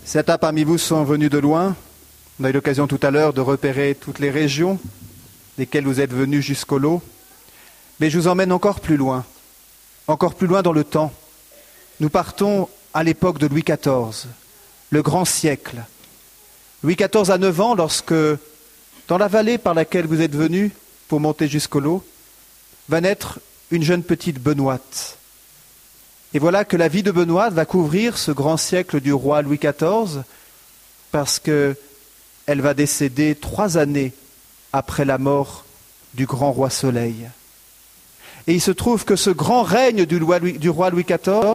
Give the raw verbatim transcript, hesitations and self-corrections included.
Certains parmi vous sont venus de loin. On a eu l'occasion tout à l'heure de repérer toutes les régions desquelles vous êtes venus jusqu'au lot. Mais je vous emmène encore plus loin, encore plus loin dans le temps. Nous partons à l'époque de Louis quatorze, le grand siècle. Louis quatorze a neuf ans lorsque, dans la vallée par laquelle vous êtes venus pour monter jusqu'au lot, va naître une jeune petite Benoîte. Et voilà que la vie de Benoîte va couvrir ce grand siècle du roi Louis quatorze, parce qu'elle va décéder trois années après la mort du grand roi Soleil. Et il se trouve que ce grand règne du roi Louis, du roi Louis quatorze